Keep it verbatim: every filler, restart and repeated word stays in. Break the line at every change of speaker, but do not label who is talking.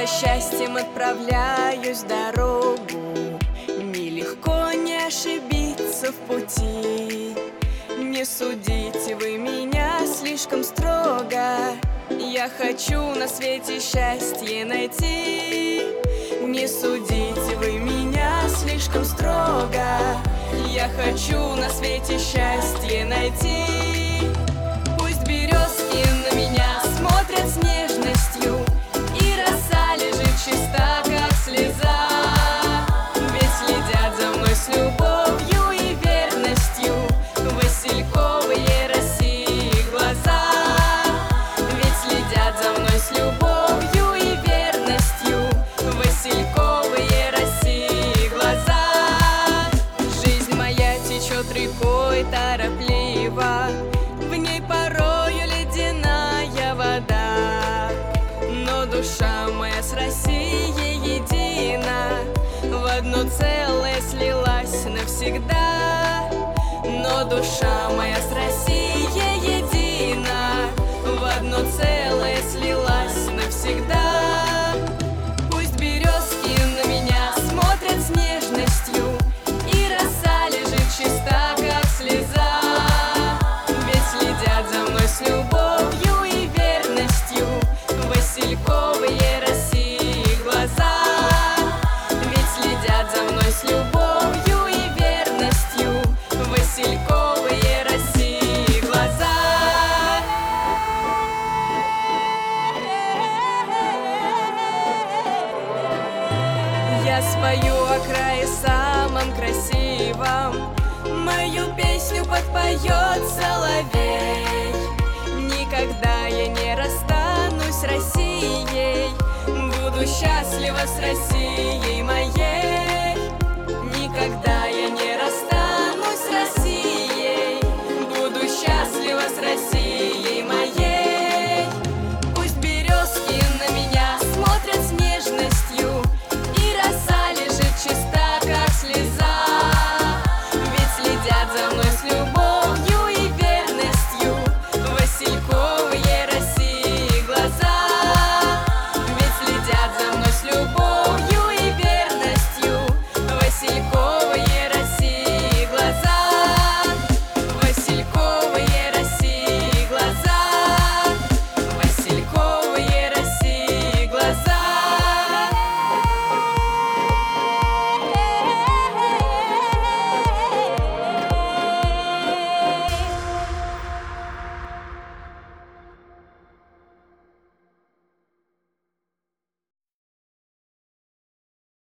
за счастьем отправляюсь в дорогу. Нелегко не ошибиться в пути. Не судите вы меня слишком строго. Я хочу на свете счастье найти. Не судите вы меня слишком строго. Я хочу на свете счастье найти. Пусть березки на меня смотрят с нежностью, и роса лежит чиста, как слеза. Ведь следят за мной с любовью и верностью васильковые России глаза. Ведь следят за мной с любовью и верностью васильковые России глаза. Жизнь моя течет рекой торопливо, в ней порою ледяная вода. Но душа моя с Россией едина, в одно целое слилась навсегда. Но душа моя с Россией едина, в одно целое слилась навсегда. Пусть березки на меня смотрят с нежностью, и роса лежит чиста, как слеза. Ведь следят за мной с любовью и верностью васильковые России глаза. Ведь следят за мной с любовью и верностью васильковые России глаза. Я спою о крае самом красивом, мою песню подпоет соловей. Никогда я не расстанусь с Россией, буду счастлива с Россией моей. Никогда я не расстанусь с Россией, буду счастлива с Россией моей. Пусть березки на меня смотрят с нежностью, и роса лежит чиста, как слеза. Ведь следят за